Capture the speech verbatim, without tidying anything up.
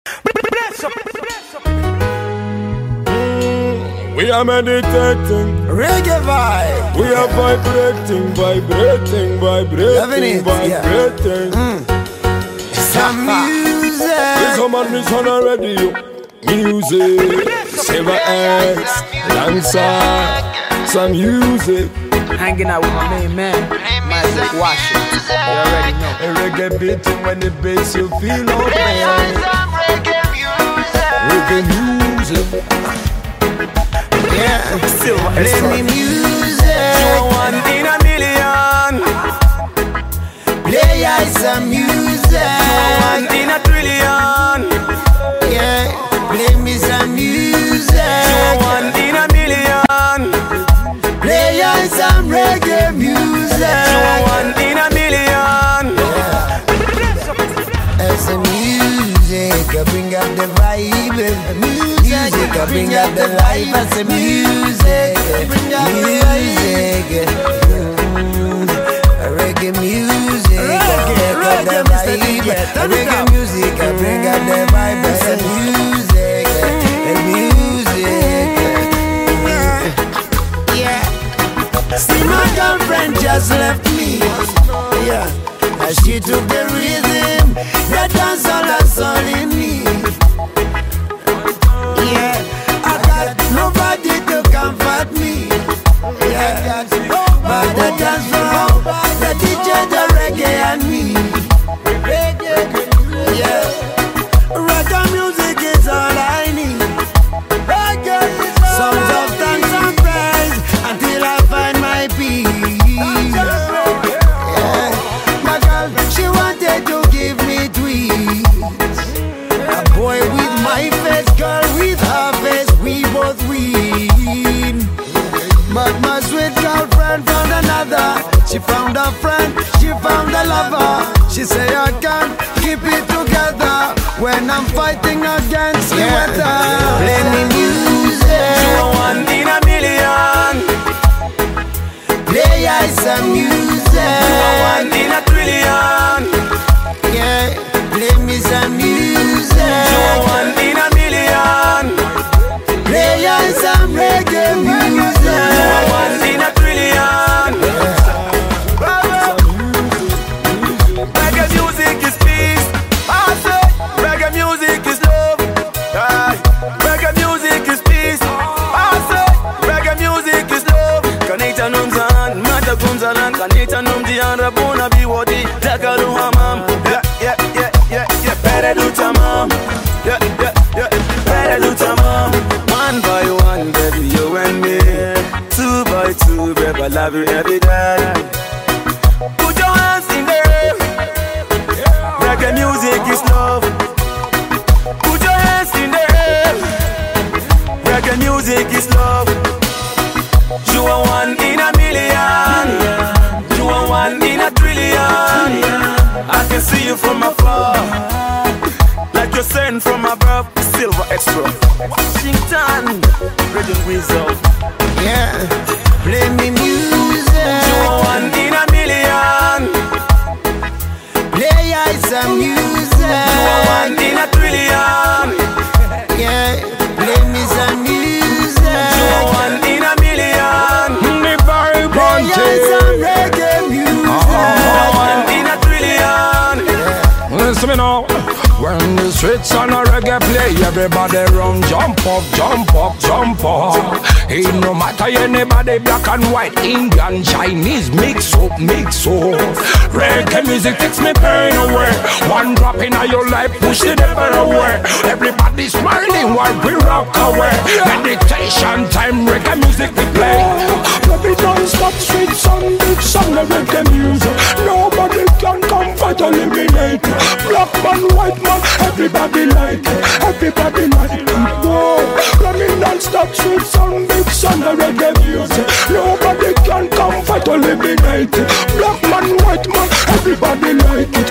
We are meditating, reggae vibe. we are vibrating, vibrating, vibrating, vibrating. Yeah. Mm. Some music. This woman is on a radio. Music, Silver X, Lancer, some music. Hanging out with my main man, Mike Washington. You already know. A reggae beating when the bass you feel open. Reggae music. Yeah, Silver play me music. You are one in a million. Play I some music. You are one in a trillion. Yeah, play me some music. You are one in a million. Play I some reggae music. You are one in a million. As the music, I bring up the vibe. Music, I bring up the life. As the music, music, mm, reggae music, I bring up the vibe. Reggae music, I bring up the vibe. As the music, music, yeah. See my girlfriend just left me. Yeah. As she took the rhythm, the dance all that's all in me. Yeah, I got nobody to comfort me. Yeah, but the dance floor, the D J, the reggae and me. Yeah, reggae music is all I need. Songs of thanks and praise until I find my peace. She wanted to give me tweets. A boy with my face, girl with her face, we both win. But my sweet girlfriend found another. She found a friend, she found a lover. She say I can't keep it together when I'm fighting against the weather. Play me music. You are one in a million. Play I some music. You are one in a trillion. Yeah, play me some music. You are one in a million. Play on some reggae music. You are one in a trillion. Reggae music is peace. I say reggae music is love. Aye. Reggae music is peace. I say reggae music is love. Kanita numzan, mata kumzalan. Kanita numjian rabuna biwodi. Dakalu hamam. Yeah, yeah, yeah, yeah, yeah. Better do tamam. Yeah, yeah, yeah. Better do tamam. One by one, baby, you and me. Two by two, baby, I love you every day. Put your hands in the air. Reggae music is love. Put your hands in the air. Reggae music is love. You are one in a million. You are one in a trillion. I can see you from afar, like you're sent from above. Silver Extra, Washington, Rhythm Wizard. Yeah, play me music. You are one in a million. Play I some music. You are one in a trillion. Yeah, play me some music. You are one in a million. The vibe on Play I some reggae music. You are one in a trillion. Listen me now. When the streets on a reggae play, everybody run, jump up, jump up, jump up. It no matter anybody, black and white, Indian, Chinese, mix up, mix up. Reggae music takes me pain away. One drop in your life, push the devil away. Everybody smiling while we rock away. Meditation time, reggae music we play. Baby, don't stop, streets on big song, the reggae music. Nobody can come fight or eliminate. Black man, white man, everybody like it, everybody like it. Whoa, running non-stop streets on big son, the reggae music. Nobody can come fight or eliminate it. Black man, white man, everybody like it.